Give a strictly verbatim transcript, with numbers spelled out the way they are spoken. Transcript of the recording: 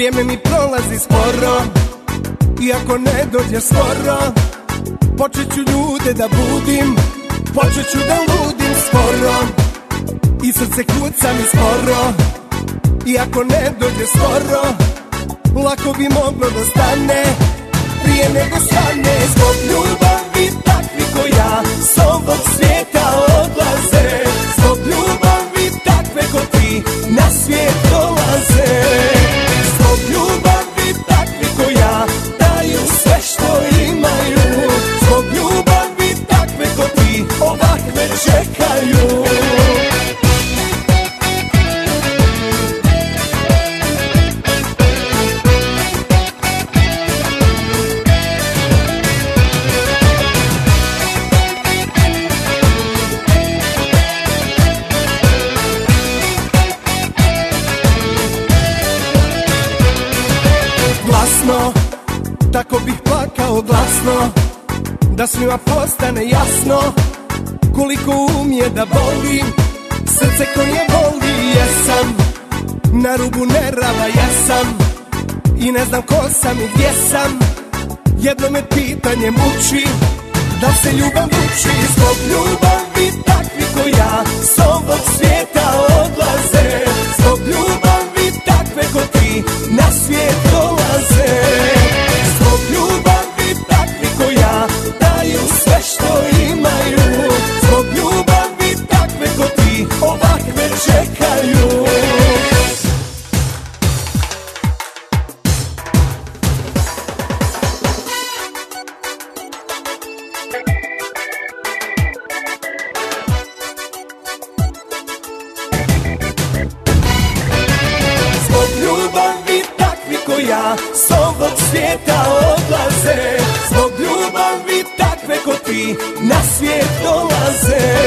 Vrijeme mi prolazi sporo, iako ne dođe skoro. Počet ću ljude da budim, počet ću da ludim skoro. I srce kuca mi sporo, iako ne dođe skoro. Lako bi moglo da stane, prije nego stane. Zbog ljubavi takvi ko ja s ovog svijeta odlaze. Zbog ljubavi takve ko ti na svijet dolaze. Zbog ljubavi takvi ko ja daju sve što imaju. Zbog ljubavi takve ko ti ovakve čekaju. Glasno, tako bih plakao glasno, da svima postane jasno koliko umije da boli srce koje voli. Jesam na rubu nerava, jesam i ne znam ko sam i gdje sam. Jedno me pitanje muči, da se ljubav uči. Zbog ljubavi takvi ko ja s ovog svijeta odlaze. Zbog ljubavi takve ko ti na svijet dolaze. Zbog ljubavi takvi ko ja daju sve što imaju. Zbog ljubavi takve ko ti ovakve čekaju. Zbog ljubavi takvi ko ja s ovog svijeta odlaze. Zbog ljubavi takve ko ti na svijet dolaze.